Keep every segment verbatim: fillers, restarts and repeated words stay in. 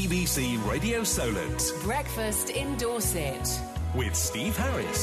B C Radio Solent. Breakfast in Dorset. With Steve Harris.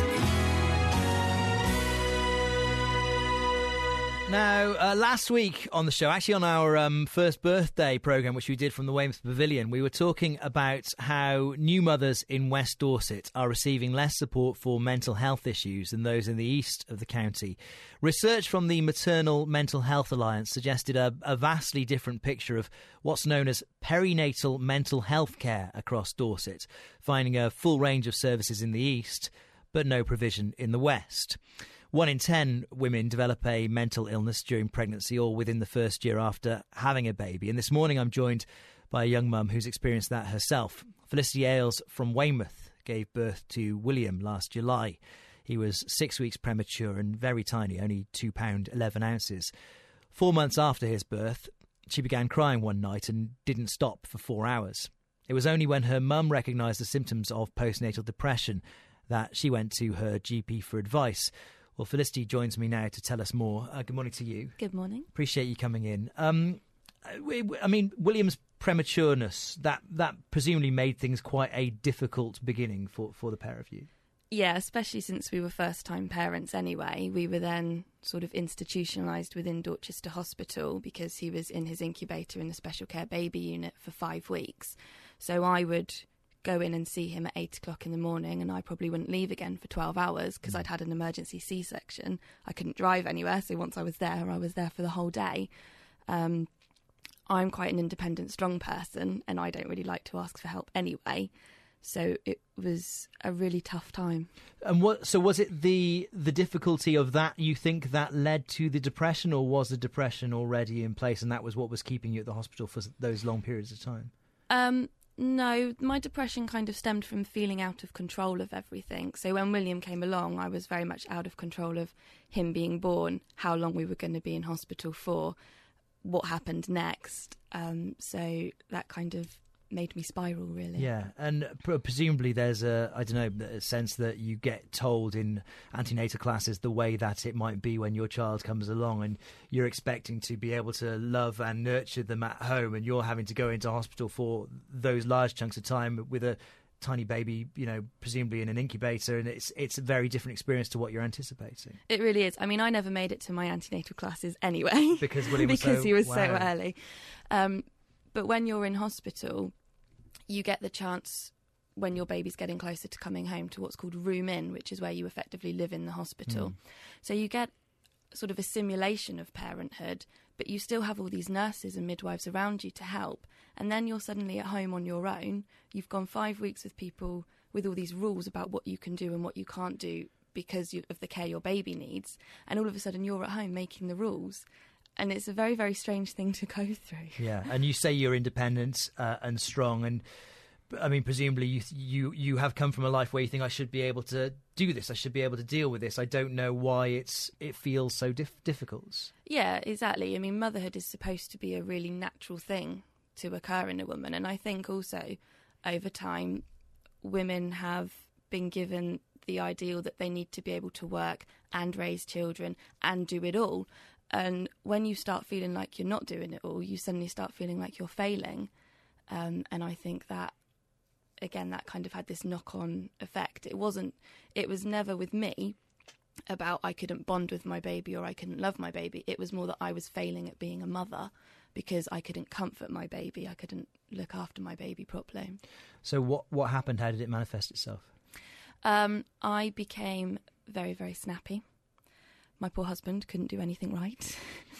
Now, uh, last week on the show, actually on our um, first birthday programme, which we did from the Weymouth Pavilion, we were talking about how new mothers in West Dorset are receiving less support for mental health issues than those in the east of the county. Research from the Maternal Mental Health Alliance suggested a, a vastly different picture of what's known as perinatal mental health care across Dorset, finding a full range of services in the east, but no provision in the west. One in ten women develop a mental illness during pregnancy or within the first year after having a baby. And this morning I'm joined by a young mum who's experienced that herself. Felicity Ailes from Weymouth gave birth to William last July. He was six weeks premature and very tiny, only two pounds eleven ounces. Four months after his birth, she began crying one night and didn't stop for four hours. It was only when her mum recognised the symptoms of postnatal depression that she went to her G P for advice. Well, Felicity joins me now to tell us more. Uh, good morning to you. Good morning. Appreciate you coming in. Um, I mean, William's prematureness, that, that presumably made things quite a difficult beginning for, for the pair of you. Yeah, especially since we were first-time parents anyway. We were then sort of institutionalised within Dorchester Hospital because he was in his incubator in the special care baby unit for five weeks. So I would go in and see him at eight o'clock in the morning, and I probably wouldn't leave again for twelve hours because I'd had an emergency C-section. I couldn't drive anywhere, so once I was there, I was there for the whole day. Um, I'm quite an independent, strong person, and I don't really like to ask for help anyway. So it was a really tough time. And what? So was it the the difficulty of that, you think, that led to the depression, or was the depression already in place and that was what was keeping you at the hospital for those long periods of time? Um... No, my depression kind of stemmed from feeling out of control of everything. So when William came along, I was very much out of control of him being born, how long we were going to be in hospital for, what happened next. Um, so that kind of made me spiral, really. Yeah, and pr- presumably there's a, I don't know, a sense that you get told in antenatal classes the way that it might be when your child comes along, and you're expecting to be able to love and nurture them at home, and you're having to go into hospital for those large chunks of time with a tiny baby, you know, presumably in an incubator, and it's it's a very different experience to what you're anticipating. It really is. I mean, I never made it to my antenatal classes anyway. Because William was because so, he was wow. so early. Um, but when you're in hospital, you get the chance when your baby's getting closer to coming home to what's called room in, which is where you effectively live in the hospital. Mm. So you get sort of a simulation of parenthood, but you still have all these nurses and midwives around you to help. And then you're suddenly at home on your own. You've gone five weeks with people with all these rules about what you can do and what you can't do because you, of the care your baby needs. And all of a sudden you're at home making the rules. And it's a very, very strange thing to go through. Yeah, and you say you're independent uh, and strong, and I mean, presumably you, you you have come from a life where you think I should be able to do this, I should be able to deal with this. I don't know why it's it feels so dif- difficult. Yeah, exactly. I mean, motherhood is supposed to be a really natural thing to occur in a woman, and I think also over time women have been given the ideal that they need to be able to work and raise children and do it all. And when you start feeling like you're not doing it all, you suddenly start feeling like you're failing. Um, and I think that, again, that kind of had this knock-on effect. It wasn't, it was never with me about I couldn't bond with my baby or I couldn't love my baby. It was more that I was failing at being a mother because I couldn't comfort my baby. I couldn't look after my baby properly. So what, what happened? How did it manifest itself? Um, I became very, very snappy. My poor husband couldn't do anything right.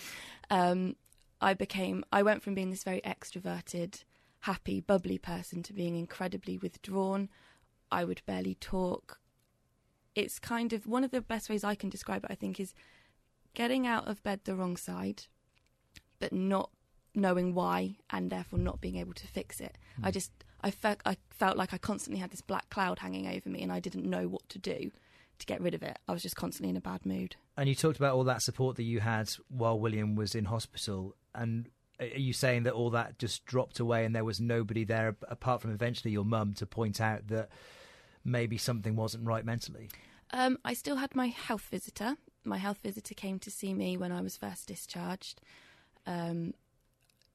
um, I became, I went from being this very extroverted, happy, bubbly person to being incredibly withdrawn. I would barely talk. It's kind of, one of the best ways I can describe it, I think, is getting out of bed the wrong side, but not knowing why, and therefore not being able to fix it. Mm. I just, I felt, I felt like I constantly had this black cloud hanging over me, and I didn't know what to do to get rid of it. I was just constantly in a bad mood. And you talked about all that support that you had while William was in hospital, and are you saying that all that just dropped away and there was nobody there apart from eventually your mum to point out that maybe something wasn't right mentally? Um, I still had my health visitor. My health visitor came to see me when I was first discharged. Um,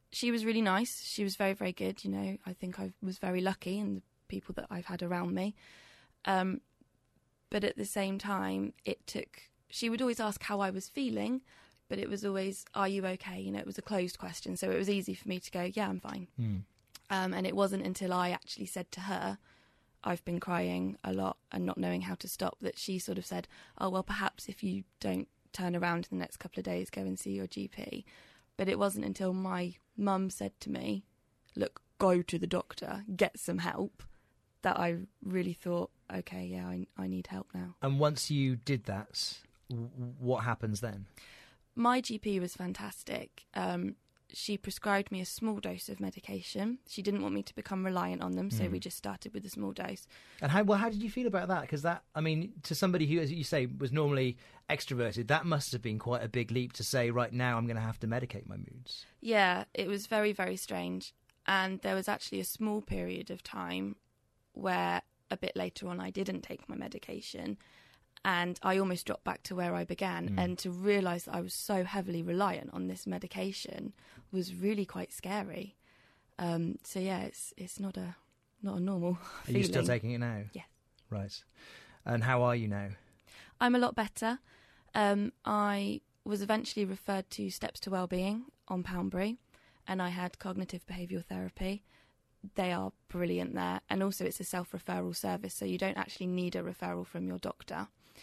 she was really nice. She was very, very good. You know, I think I was very lucky in the people that I've had around me. Um, but at the same time, it took... She would always ask how I was feeling, but it was always, are you okay? You know, it was a closed question, so it was easy for me to go, yeah, I'm fine. Mm. Um, and it wasn't until I actually said to her, I've been crying a lot and not knowing how to stop, that she sort of said, oh, well, perhaps if you don't turn around in the next couple of days, go and see your G P. But it wasn't until my mum said to me, look, go to the doctor, get some help, that I really thought, okay, yeah, I, I need help now. And once you did that, w- what happens then? My G P was fantastic. Um, she prescribed me a small dose of medication. She didn't want me to become reliant on them, so mm. we just started with a small dose. And how well, how did you feel about that? Because that, I mean, to somebody who, as you say, was normally extroverted, that must have been quite a big leap to say, right now I'm going to have to medicate my moods. Yeah, it was very, very strange. And there was actually a small period of time where a bit later on I didn't take my medication, and I almost dropped back to where I began. Mm. And to realise that I was so heavily reliant on this medication was really quite scary. Um, so yeah, it's it's not a not a normal Are feeling. you still taking it now? Yes. Right. And how are you now? I'm a lot better. Um, I was eventually referred to Steps to Wellbeing on Poundbury, and I had cognitive behavioural therapy. They are brilliant there, and also it's a self-referral service, so you don't actually need a referral from your doctor.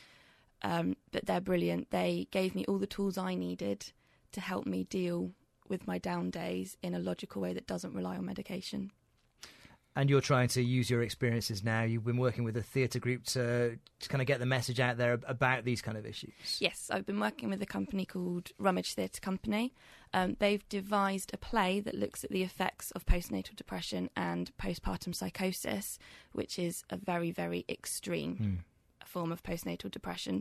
Um, but they're brilliant. They gave me all the tools I needed to help me deal with my down days in a logical way that doesn't rely on medication. And you're trying to use your experiences now. You've been working with a theatre group to, to kind of get the message out there about these kind of issues. Yes, I've been working with a company called Rummage Theatre Company. Um, they've devised a play that looks at the effects of postnatal depression and postpartum psychosis, which is a very, very extreme mm. form of postnatal depression.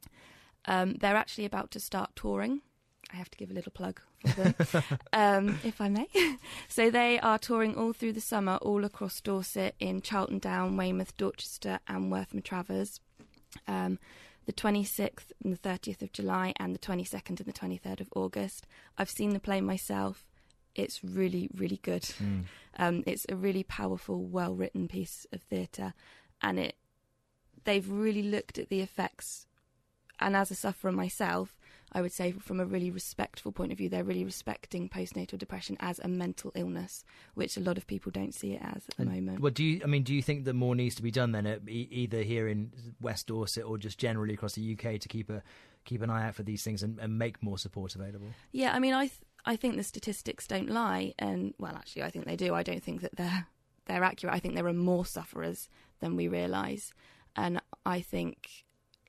Um, they're actually about to start touring. I have to give a little plug for them, um, if I may. So they are touring all through the summer, all across Dorset, in Charlton Down, Weymouth, Dorchester and Wortham Travers. Um, the twenty-sixth and the thirtieth of July and the twenty-second and the twenty-third of August. I've seen the play myself. It's really, really good. Mm. Um, it's a really powerful, well-written piece of theatre, and it they've really looked at the effects. And as a sufferer myself, I would say from a really respectful point of view, they're really respecting postnatal depression as a mental illness, which a lot of people don't see it as at the and, moment. Well, do you? I mean, do you think that more needs to be done then, at, e- either here in West Dorset or just generally across the U K, to keep a keep an eye out for these things and, and make more support available? Yeah, I mean, I th- I think the statistics don't lie, and well, actually, I think they do. I don't think that they're they're accurate. I think there are more sufferers than we realise, and I think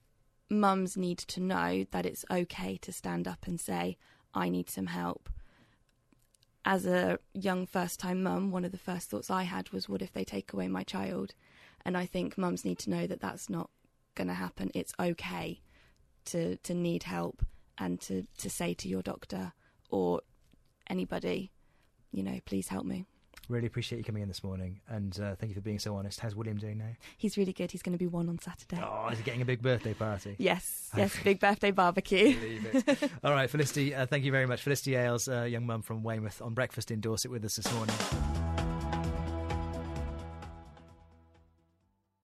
mums need to know that it's okay to stand up and say, I need some help. As a young first-time mum, one of the first thoughts I had was, what if they take away my child? And I think mums need to know that that's not going to happen. It's okay to to need help and to, to say to your doctor or anybody, you know, please help me. Really appreciate you coming in this morning, and uh, thank you for being so honest. How's William doing now? He's really good. He's going to be one on Saturday. Oh, is he getting a big birthday party? Yes, yes, big birthday barbecue. Believe it. All right, Felicity, uh, thank you very much. Felicity Ailes, uh, young mum from Weymouth, on Breakfast in Dorset with us this morning.